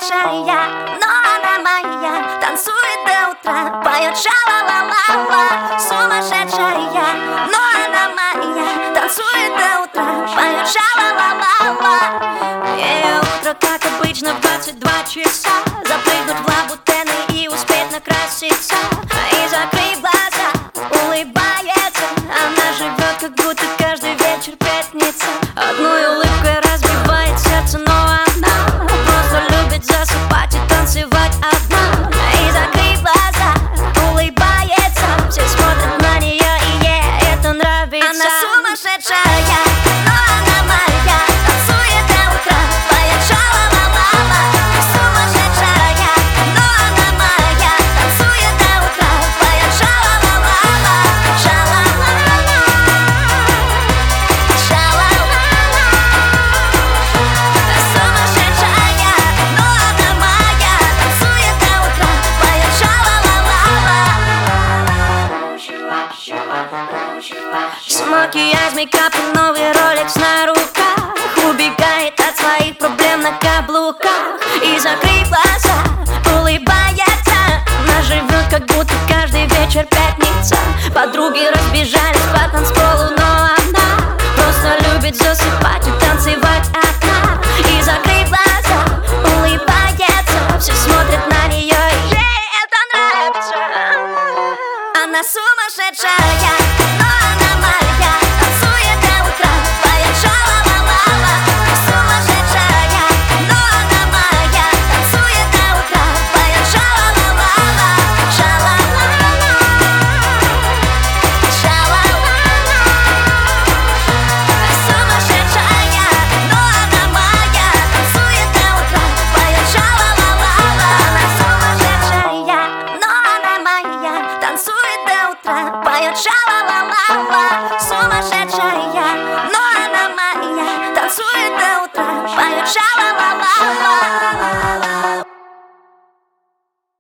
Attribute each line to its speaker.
Speaker 1: сумасшедшая, но она моя. Танцует до утра, поет ша-ла-ла-ла-ла. Сумасшедшая, но она моя. Танцует до утра, поет ша-ла-ла-ла-ла. Ее утро, как обычно, в 22 часа. Запрыгнуть в лабутены и успеть накраситься. И закрыть глаза, улыбается. Она живет, как будто каждый вечер пятница. Одной улыбкой разбивает сердце, но она просто любит засыпать и танцевать одна. И закрыть глаза, улыбается. Все смотрят на нее, и ей это нравится. Она сумасшедшая, но она моя. Танцует до утра, поет ша-ла-ла-ла-ла. Сумасшедшая, но она моя. Танцует до утра, поет ша-ла-ла-ла-ла. Ша-ла-ла-ла, ша-ла-ла-ла. Сумасшедшая, но она моя. Танцует до утра, поет ша-ла-ла-ла-ла. Макияж, мейкап и новый ролекс на руках. Убегает от своих проблем на каблуках. И закрыв глаза, улыбается. Она живет, как будто каждый вечер пятница. Подруги разбежались по танцполу, но она просто любит засыпать и танцевать одна. И закрыв глаза, улыбается. Все смотрят на нее, и ей это нравится. Она сумасшедшая, но она моя. Танцует до утра, поет ша-ла-ла-ла-ла. Сумасшедшая, но она моя. Танцует до утра, поет ша-ла-ла-ла-ла. Ша-ла-ла-ла, ша-ла-ла-ла. Сумасшедшая, но она моя. Танцует до утра, поет ша-ла-ла-ла-ла. Она сумасшедшая, но она моя. Танцует до утра, поет ша-ла-ла-ла-ла. Сумасшедшая.